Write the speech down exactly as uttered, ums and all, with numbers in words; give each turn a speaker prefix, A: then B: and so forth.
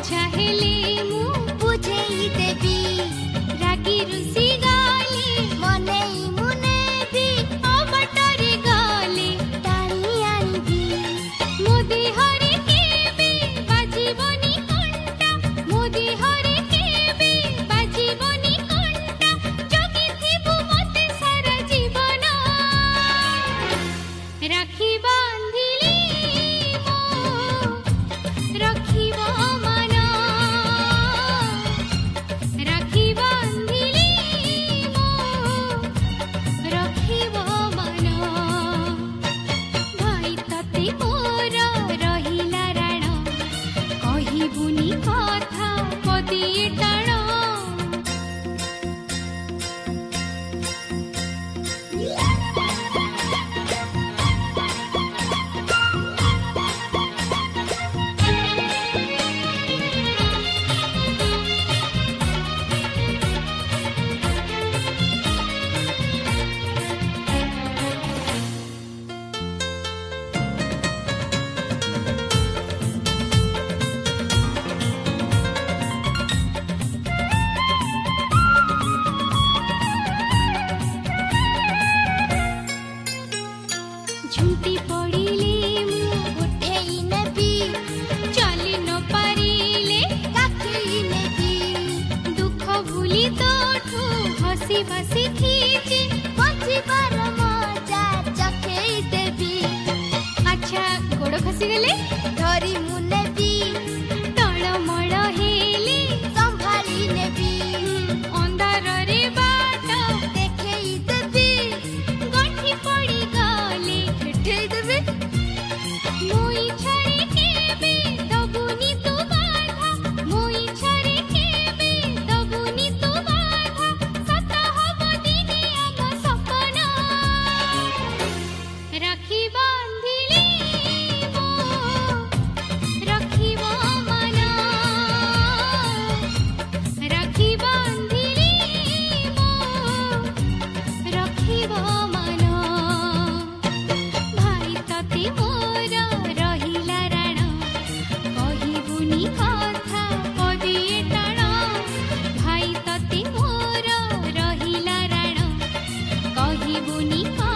A: बुझा हेले मु बुझेई देबी रागी रुसी गाले मनेई मुने भी अबटरे गाले टाणी आनिबी मोदी हरे केबे बाजीबनी कंटा मोदी हरे केबे बाजीबनी कंटा जगी थिबु मते सारा जीवन राखी बांधिली मो रखिब मन राखी बांधिली मो रखिब मन भाई तते मोर रहिला राण कहिबुनी कथा पदिए टाण झुंटी पड़िले मु उठेई नेबी चली न पारिले काखई नेबी दुख भूली तोठू हसी बसी खींची बची बार मजा चखेई देबी अच्छा गोड़ खसी गले धरी मु नेबी तळमळ हेले संभाली नेबी अंधार रे बाट देखेई देबी गंठी पड़ी गले ठेई देबे मोई छरे केबे दबुनी तू बाधा मोई छरे केबे दबुनी तू बाधा सत हब दिने आम सपना राखी बांधिली मो रखिब मन राखी बांधिली मो रखिब मन भाई तते मोर रहिला राण कहिबुनी कथा पदिए टाण भाई तते मोर रहिला राण कहिबुनी